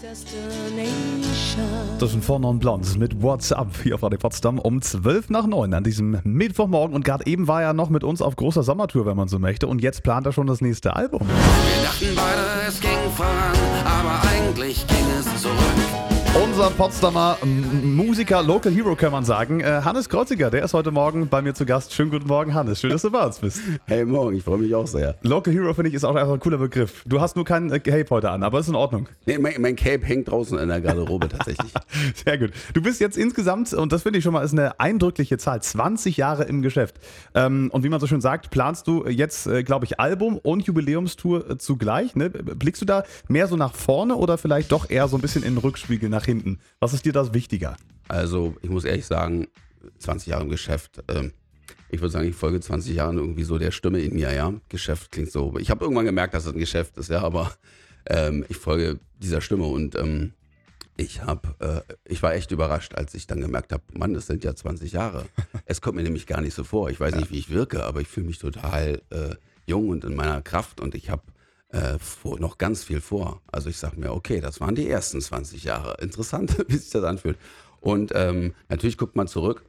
Das sind Four Non Blondes mit WhatsApp hier auf Radio Potsdam um 8:55 an diesem Mittwochmorgen. Und gerade eben war er noch mit uns auf großer Sommertour, wenn man so möchte. Und jetzt plant er schon das nächste Album. Wir dachten beide, es ging voran, aber eigentlich ging es zurück. Unser Potsdamer Musiker, Local Hero kann man sagen, Hannes Kreuziger, der ist heute Morgen bei mir zu Gast. Schönen guten Morgen, Hannes. Schön, dass du bei uns bist. Hey, morgen, ich freue mich auch sehr. Local Hero, finde ich, ist auch einfach ein cooler Begriff. Du hast nur keinen Cape heute an, aber ist in Ordnung. Nee, mein Cape hängt draußen in der Garderobe tatsächlich. Sehr gut. Du bist jetzt insgesamt, und das finde ich schon mal, ist eine eindrückliche Zahl, 20 Jahre im Geschäft. Und wie man so schön sagt, planst du jetzt, glaube ich, Album und Jubiläumstour zugleich. Ne? Blickst du da mehr so nach vorne oder vielleicht doch eher so ein bisschen in den Rückspiegel nach hinten? Was ist dir das wichtiger? Also, ich muss ehrlich sagen, 20 Jahre im Geschäft. Ich würde sagen, ich folge 20 Jahren irgendwie so der Stimme in mir, ja. Geschäft klingt so. Ich habe irgendwann gemerkt, dass es ein Geschäft ist, ja, aber ich folge dieser Stimme und ich war echt überrascht, als ich dann gemerkt habe, Mann, das sind ja 20 Jahre. Es kommt mir nämlich gar nicht so vor. Ich weiß nicht, wie ich wirke, aber ich fühle mich total jung und in meiner Kraft und ich habe noch ganz viel vor. Also ich sage mir, okay, das waren die ersten 20 Jahre. Interessant, wie sich das anfühlt. Und natürlich guckt man zurück.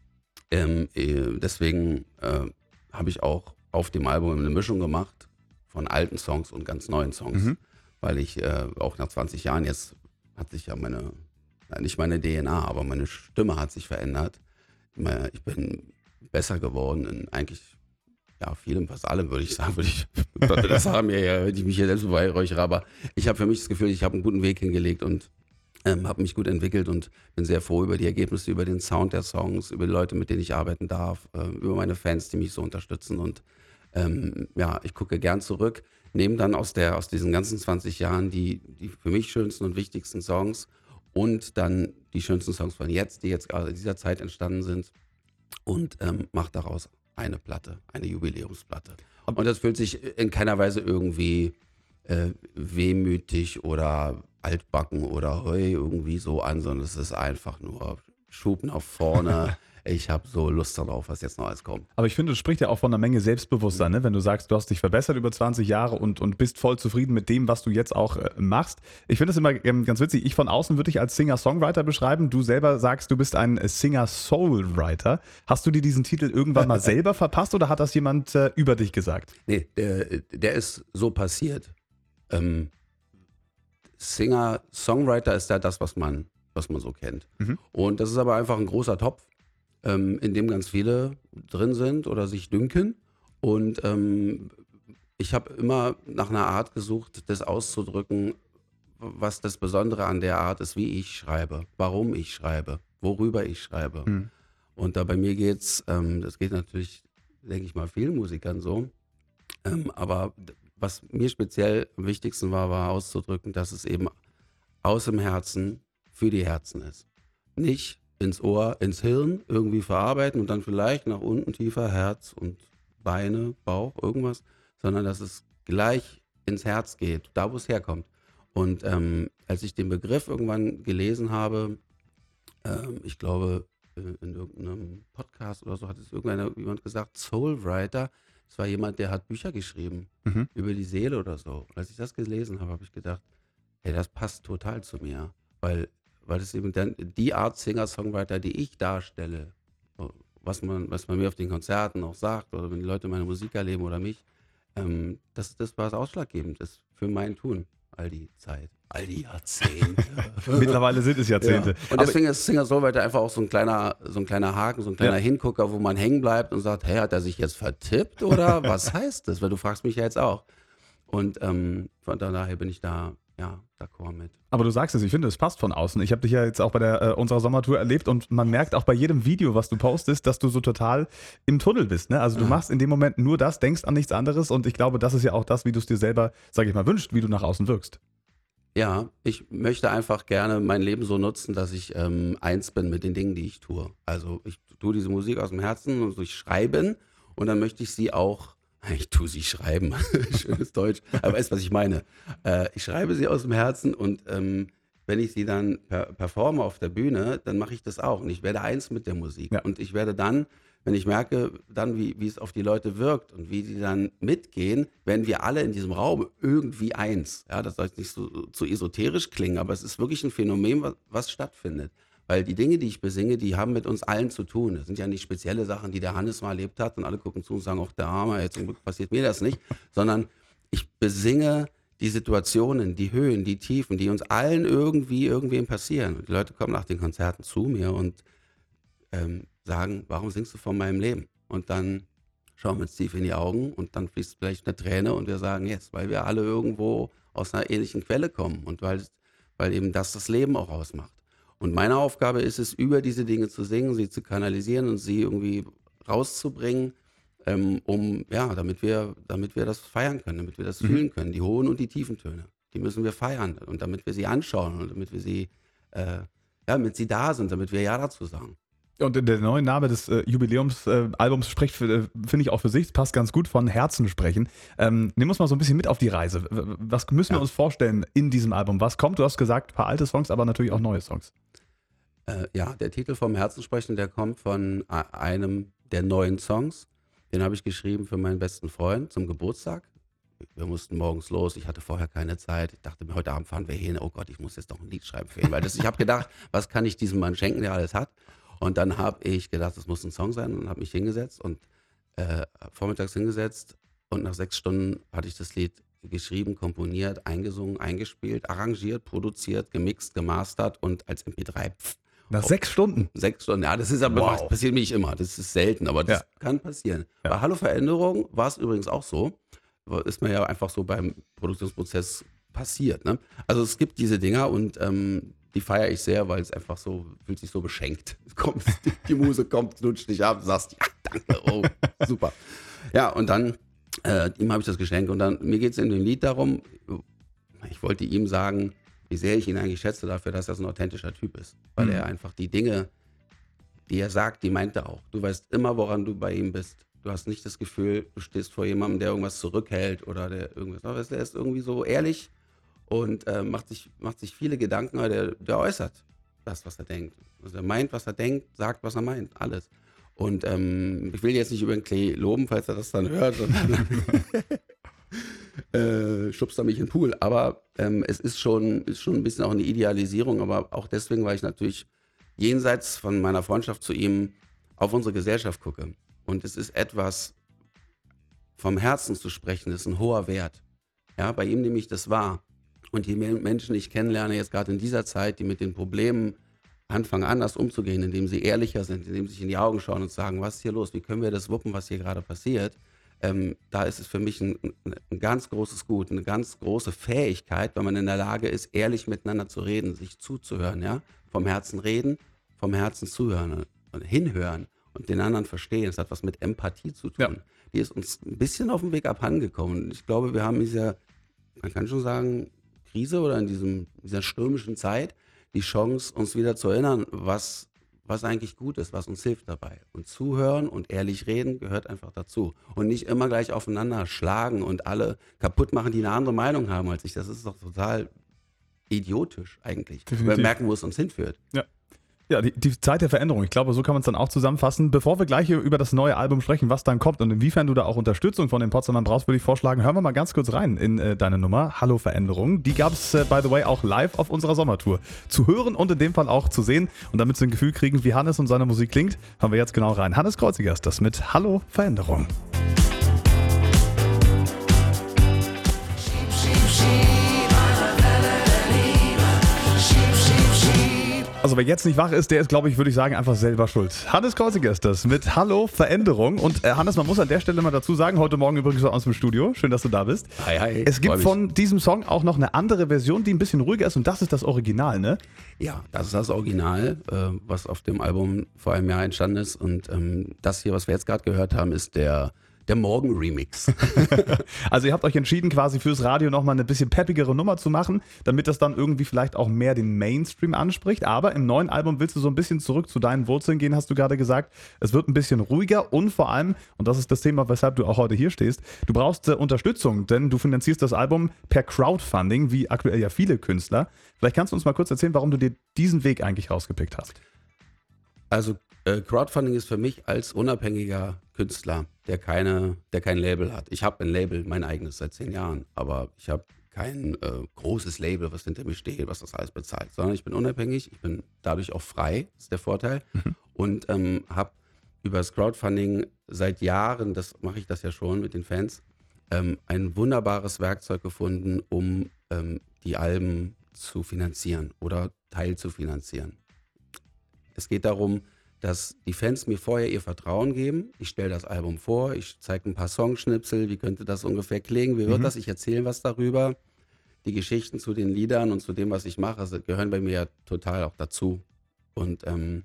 Deswegen habe ich auch auf dem Album eine Mischung gemacht von alten Songs und ganz neuen Songs. Weil ich auch nach 20 Jahren, jetzt hat sich ja nicht meine DNA, aber meine Stimme hat sich verändert. Ich bin besser geworden in eigentlich vielem, fast allem, würde ich sagen. Das haben mir ja, wenn ich mich hier selbst beweihräuchere, aber ich habe für mich das Gefühl, ich habe einen guten Weg hingelegt und habe mich gut entwickelt und bin sehr froh über die Ergebnisse, über den Sound der Songs, über die Leute, mit denen ich arbeiten darf, über meine Fans, die mich so unterstützen und ich gucke gern zurück, nehme dann aus diesen ganzen 20 Jahren die für mich schönsten und wichtigsten Songs und dann die schönsten Songs von jetzt, die jetzt gerade in dieser Zeit entstanden sind und mache daraus eine Platte, eine Jubiläumsplatte. Und das fühlt sich in keiner Weise irgendwie wehmütig oder altbacken oder irgendwie so an, sondern es ist einfach nur Schub nach vorne. Ich habe so Lust darauf, was jetzt noch alles kommt. Aber ich finde, das spricht ja auch von einer Menge Selbstbewusstsein, ne? Wenn du sagst, du hast dich verbessert über 20 Jahre und bist voll zufrieden mit dem, was du jetzt auch machst. Ich finde es immer ganz witzig. Ich von außen würde dich als Singer-Songwriter beschreiben. Du selber sagst, du bist ein Singer-Soul-Writer. Hast du dir diesen Titel irgendwann mal selber verpasst oder hat das jemand über dich gesagt? Nee, der ist so passiert. Singer-Songwriter ist ja das, was man so kennt. Und das ist aber einfach ein großer Topf, in dem ganz viele drin sind oder sich dünken. Und ich habe immer nach einer Art gesucht, das auszudrücken, was das Besondere an der Art ist, wie ich schreibe, warum ich schreibe, worüber ich schreibe. Und da bei mir geht's, das geht natürlich, denke ich mal, vielen Musikern so, aber was mir speziell am wichtigsten war auszudrücken, dass es eben aus dem Herzen für die Herzen ist. Nicht ins Ohr, ins Hirn irgendwie verarbeiten und dann vielleicht nach unten tiefer Herz und Beine, Bauch, irgendwas, sondern dass es gleich ins Herz geht, da wo es herkommt. Und als ich den Begriff irgendwann gelesen habe, ich glaube in irgendeinem Podcast oder so hat es jemand gesagt, Soulwriter, das war jemand, der hat Bücher geschrieben über die Seele oder so. Und als ich das gelesen habe, habe ich gedacht, hey, das passt total zu mir, weil es eben dann die Art Singer-Songwriter, die ich darstelle, was man mir auf den Konzerten auch sagt oder wenn die Leute meine Musik erleben oder mich, das war ausschlaggebend ist für mein Tun, all die Zeit, all die Jahrzehnte. Mittlerweile sind es Jahrzehnte. Ja. Und deswegen ist Singer-Songwriter einfach auch so ein kleiner Haken, so ein kleiner Hingucker, wo man hängen bleibt und sagt, hey, hat er sich jetzt vertippt oder was heißt das? Weil du fragst mich ja jetzt auch. Und von daher bin ich da d'accord mit. Aber du sagst es, ich finde, es passt von außen. Ich habe dich ja jetzt auch bei unserer Sommertour erlebt und man merkt auch bei jedem Video, was du postest, dass du so total im Tunnel bist. Ne? Also du machst in dem Moment nur das, denkst an nichts anderes und ich glaube, das ist ja auch das, wie du es dir selber, sage ich mal, wünschst, wie du nach außen wirkst. Ja, ich möchte einfach gerne mein Leben so nutzen, dass ich eins bin mit den Dingen, die ich tue. Also ich tue diese Musik aus dem Herzen und durch Schreiben und dann möchte ich sie auch ich tue sie schreiben, schönes Deutsch, aber weißt du, was ich meine? Ich schreibe sie aus dem Herzen und wenn ich sie dann performe auf der Bühne, dann mache ich das auch und ich werde eins mit der Musik. Ja. Und ich werde dann, wenn ich merke dann, wie es auf die Leute wirkt und wie die dann mitgehen, werden wir alle in diesem Raum irgendwie eins. Ja, das soll jetzt nicht so zu esoterisch klingen, aber es ist wirklich ein Phänomen, was stattfindet. Weil die Dinge, die ich besinge, die haben mit uns allen zu tun. Das sind ja nicht spezielle Sachen, die der Hannes mal erlebt hat und alle gucken zu und sagen, ach der Arme, jetzt zum Glück passiert mir das nicht, sondern ich besinge die Situationen, die Höhen, die Tiefen, die uns allen irgendwem passieren. Und die Leute kommen nach den Konzerten zu mir und sagen, warum singst du von meinem Leben? Und dann schauen wir uns tief in die Augen und dann fließt vielleicht eine Träne und wir sagen, yes, weil wir alle irgendwo aus einer ähnlichen Quelle kommen und weil eben das Leben auch ausmacht. Und meine Aufgabe ist es, über diese Dinge zu singen, sie zu kanalisieren und sie irgendwie rauszubringen, damit wir das feiern können, damit wir das fühlen können. Die hohen und die tiefen Töne, die müssen wir feiern. Und damit wir sie anschauen und damit wir sie, damit sie da sind, damit wir Ja dazu sagen. Und der neue Name des Jubiläumsalbums spricht, finde ich auch für sich, passt ganz gut, von Herzen sprechen. Nimm uns mal so ein bisschen mit auf die Reise. Was müssen wir uns vorstellen in diesem Album? Was kommt? Du hast gesagt, ein paar alte Songs, aber natürlich auch neue Songs. Der Titel vom Herzen sprechen, der kommt von einem der neuen Songs. Den habe ich geschrieben für meinen besten Freund zum Geburtstag. Wir mussten morgens los, ich hatte vorher keine Zeit. Ich dachte mir, heute Abend fahren wir hin. Oh Gott, ich muss jetzt noch ein Lied schreiben für ihn. Ich habe gedacht, was kann ich diesem Mann schenken, der alles hat? Und dann habe ich gedacht, das muss ein Song sein und habe mich hingesetzt und vormittags hingesetzt und nach 6 Stunden hatte ich das Lied geschrieben, komponiert, eingesungen, eingespielt, arrangiert, produziert, gemixt, gemastert und als MP3. Nach 6 Stunden? 6 Stunden, ja, das ist aber, das passiert mir nicht immer, das ist selten, aber das kann passieren. Ja. Bei Hallo Veränderung war es übrigens auch so, ist mir ja einfach so beim Produktionsprozess passiert. Ne? Also es gibt diese Dinger und die feiere ich sehr, weil es einfach so, fühlt sich so beschenkt. Die Muse kommt, knutscht dich ab, sagst, ja, danke, oh, super. Ja, und dann, ihm habe ich das geschenkt und dann, mir geht es in dem Lied darum, ich wollte ihm sagen, wie sehr ich ihn eigentlich schätze dafür, dass er so ein authentischer Typ ist. Weil er einfach die Dinge, die er sagt, die meint er auch. Du weißt immer, woran du bei ihm bist. Du hast nicht das Gefühl, du stehst vor jemandem, der irgendwas zurückhält oder der irgendwas, aber er ist irgendwie so ehrlich und macht sich viele Gedanken, aber der äußert das, was er denkt. Also er meint, was er denkt, sagt, was er meint, alles. Und ich will jetzt nicht über den Klee loben, falls er das dann hört. Schubst er mich in den Pool. Aber es ist schon ein bisschen auch eine Idealisierung, aber auch deswegen, weil ich natürlich jenseits von meiner Freundschaft zu ihm auf unsere Gesellschaft gucke. Und es ist etwas, vom Herzen zu sprechen, ist ein hoher Wert. Ja, bei ihm nehme ich das wahr. Und je mehr Menschen ich kennenlerne, jetzt gerade in dieser Zeit, die mit den Problemen anfangen, anders umzugehen, indem sie ehrlicher sind, indem sie sich in die Augen schauen und sagen, was ist hier los, wie können wir das wuppen, was hier gerade passiert, da ist es für mich ein ganz großes Gut, eine ganz große Fähigkeit, wenn man in der Lage ist, ehrlich miteinander zu reden, sich zuzuhören, ja, vom Herzen reden, vom Herzen zuhören und hinhören und den anderen verstehen. Das hat was mit Empathie zu tun. Ja. Die ist uns ein bisschen auf dem Weg abhandengekommen. Ich glaube, wir haben man kann schon sagen, Krise oder in dieser stürmischen Zeit die Chance, uns wieder zu erinnern, was eigentlich gut ist, was uns hilft dabei. Und zuhören und ehrlich reden gehört einfach dazu. Und nicht immer gleich aufeinander schlagen und alle kaputt machen, die eine andere Meinung haben als ich. Das ist doch total idiotisch eigentlich. Definitiv. Wir merken, wo es uns hinführt. Ja, die Zeit der Veränderung. Ich glaube, so kann man es dann auch zusammenfassen. Bevor wir gleich über das neue Album sprechen, was dann kommt und inwiefern du da auch Unterstützung von den Potsdamern brauchst, würde ich vorschlagen, hören wir mal ganz kurz rein in deine Nummer. Hallo Veränderung. Die gab es, by the way, auch live auf unserer Sommertour zu hören und in dem Fall auch zu sehen. Und damit sie ein Gefühl kriegen, wie Hannes und seine Musik klingt, hören wir jetzt genau rein. Hannes Kreuziger ist das mit Hallo Veränderung. Also wer jetzt nicht wach ist, der ist, glaube ich, würde ich sagen, einfach selber schuld. Hannes Kreuziger ist das mit Hallo Veränderung. Und Hannes, man muss an der Stelle mal dazu sagen, heute Morgen übrigens aus dem Studio. Schön, dass du da bist. Hi. Es gibt von diesem Song auch noch eine andere Version, die ein bisschen ruhiger ist und das ist das Original, ne? Ja, das ist das Original, was auf dem Album vor einem Jahr entstanden ist. Und das hier, was wir jetzt gerade gehört haben, ist der Morgen-Remix. Also ihr habt euch entschieden, quasi fürs Radio nochmal eine bisschen peppigere Nummer zu machen, damit das dann irgendwie vielleicht auch mehr den Mainstream anspricht. Aber im neuen Album willst du so ein bisschen zurück zu deinen Wurzeln gehen, hast du gerade gesagt. Es wird ein bisschen ruhiger und vor allem, und das ist das Thema, weshalb du auch heute hier stehst, du brauchst Unterstützung, denn du finanzierst das Album per Crowdfunding, wie aktuell ja viele Künstler. Vielleicht kannst du uns mal kurz erzählen, warum du dir diesen Weg eigentlich rausgepickt hast. Also Crowdfunding ist für mich als unabhängiger Künstler, der kein Label hat. Ich habe ein Label, mein eigenes, seit 10 Jahren, aber ich habe kein großes Label, was hinter mir steht, was das alles bezahlt, sondern ich bin unabhängig, ich bin dadurch auch frei, ist der Vorteil, und habe über das Crowdfunding seit Jahren, das mache ich das ja schon mit den Fans, ein wunderbares Werkzeug gefunden, um die Alben zu finanzieren oder teilzufinanzieren. Es geht darum, dass die Fans mir vorher ihr Vertrauen geben. Ich stelle das Album vor, ich zeige ein paar Songschnipsel, wie könnte das ungefähr klingen, wie wird das, ich erzähle was darüber. Die Geschichten zu den Liedern und zu dem, was ich mache, gehören bei mir ja total auch dazu. Und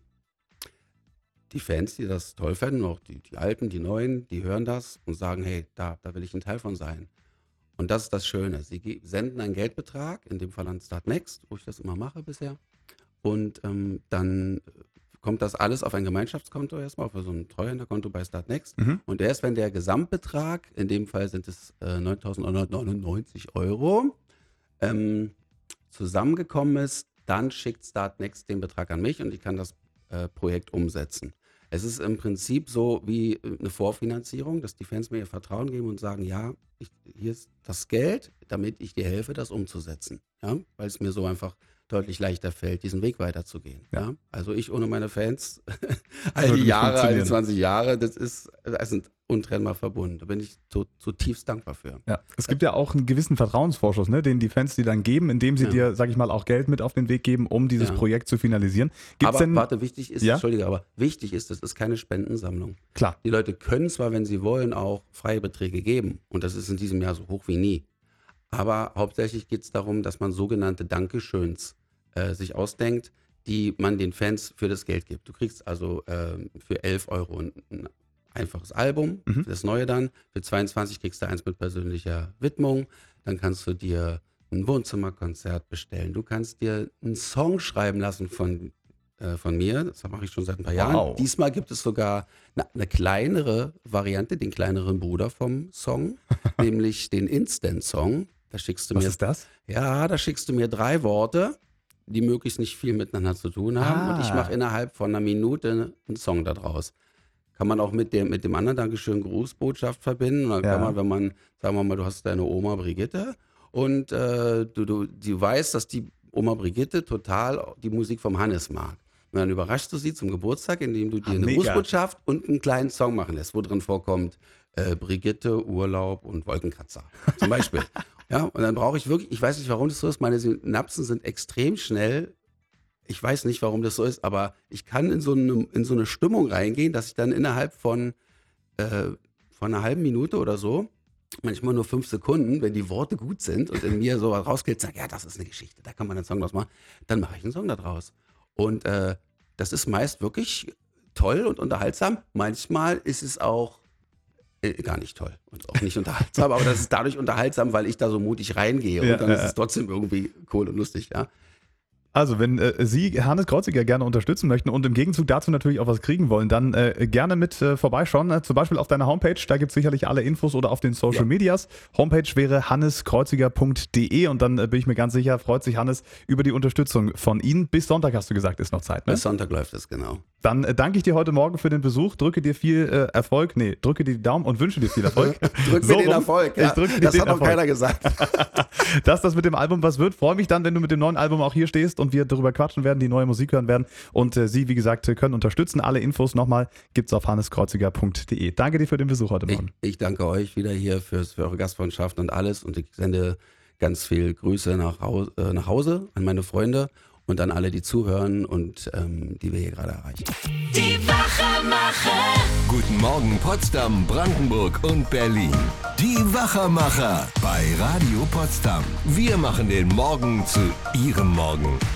die Fans, die das toll fänden, auch die Alten, die Neuen, die hören das und sagen, hey, da will ich ein Teil von sein. Und das ist das Schöne. Sie senden einen Geldbetrag, in dem Fall an Start Next, wo ich das immer mache bisher. Und dann kommt das alles auf ein Gemeinschaftskonto erstmal, auf so ein Treuhänderkonto bei Start Next. Und erst wenn der Gesamtbetrag, in dem Fall sind es 9.999 €, zusammengekommen ist, dann schickt Start Next den Betrag an mich und ich kann das Projekt umsetzen. Es ist im Prinzip so wie eine Vorfinanzierung, dass die Fans mir ihr Vertrauen geben und sagen, ja, hier ist das Geld, damit ich dir helfe, das umzusetzen. Ja? Weil es mir so einfach deutlich leichter fällt, diesen Weg weiterzugehen. Ja? Also ich ohne meine Fans, all die Jahre, all die 20 Jahre, das sind untrennbar verbunden. Da bin ich zutiefst dankbar für. Ja. Es gibt ja auch einen gewissen Vertrauensvorschuss, ne, den die Fans dir dann geben, indem sie dir, sag ich mal, auch Geld mit auf den Weg geben, um dieses Projekt zu finalisieren. Gibt's denn, wichtig ist, wichtig ist, es ist keine Spendensammlung. Klar. Die Leute können zwar, wenn sie wollen, auch freie Beträge geben. Und das ist in diesem Jahr so hoch wie nie. Aber hauptsächlich geht es darum, dass man sogenannte Dankeschöns sich ausdenkt, die man den Fans für das Geld gibt. Du kriegst also für 11 € ein einfaches Album, das neue dann. Für 22 kriegst du eins mit persönlicher Widmung. Dann kannst du dir ein Wohnzimmerkonzert bestellen. Du kannst dir einen Song schreiben lassen von mir. Das mache ich schon seit ein paar Jahren. Diesmal gibt es sogar eine kleinere Variante, den kleineren Bruder vom Song, nämlich den Instant-Song. Was ist das? Ja, da schickst du mir 3 Worte, die möglichst nicht viel miteinander zu tun haben. Und ich mache innerhalb von einer Minute einen Song daraus. Kann man auch mit dem anderen Dankeschön Grußbotschaft verbinden. Und dann kann man, wenn man, sagen wir mal, du hast deine Oma Brigitte und du weißt, dass die Oma Brigitte total die Musik vom Hannes mag. Und dann überraschst du sie zum Geburtstag, indem du dir eine Grußbotschaft und einen kleinen Song machen lässt, wo drin vorkommt Brigitte, Urlaub und Wolkenkratzer zum Beispiel. Ja, und dann brauche ich wirklich, ich weiß nicht, warum das so ist, meine Synapsen sind extrem schnell. Ich weiß nicht, warum das so ist, aber ich kann in so eine Stimmung reingehen, dass ich dann innerhalb von einer halben Minute oder so, manchmal nur 5 Sekunden, wenn die Worte gut sind und in mir so rausgeht, sage, ja, das ist eine Geschichte, da kann man einen Song draus machen, dann mache ich einen Song da draus. Und das ist meist wirklich toll und unterhaltsam. Manchmal ist es auch gar nicht toll und auch nicht unterhaltsam, aber das ist dadurch unterhaltsam, weil ich da so mutig reingehe und dann ist es trotzdem irgendwie cool und lustig, ja. Also, wenn Sie Hannes Kreuziger gerne unterstützen möchten und im Gegenzug dazu natürlich auch was kriegen wollen, dann gerne mit vorbeischauen. Zum Beispiel auf deiner Homepage, da gibt es sicherlich alle Infos oder auf den Social Medias. Homepage wäre hanneskreuziger.de und dann bin ich mir ganz sicher, freut sich Hannes über die Unterstützung von Ihnen. Bis Sonntag hast du gesagt, ist noch Zeit, ne? Bis Sonntag läuft es, genau. Dann danke ich dir heute Morgen für den Besuch, drücke dir viel Erfolg, drücke dir die Daumen und wünsche dir viel Erfolg. Drück mir den Erfolg, ja. Das hat noch keiner gesagt. Dass das mit dem Album was wird, freue mich dann, wenn du mit dem neuen Album auch hier stehst und wir darüber quatschen werden, die neue Musik hören werden und Sie, wie gesagt, können unterstützen. Alle Infos nochmal gibt's auf hanneskreuziger.de. Danke dir für den Besuch heute Morgen. Ich danke euch wieder hier für eure Gastfreundschaft und alles und ich sende ganz viel Grüße nach Hause an meine Freunde und an alle, die zuhören und die wir hier gerade erreichen. Die Wachermacher. Guten Morgen Potsdam, Brandenburg und Berlin. Die Wachermacher bei Radio Potsdam. Wir machen den Morgen zu Ihrem Morgen.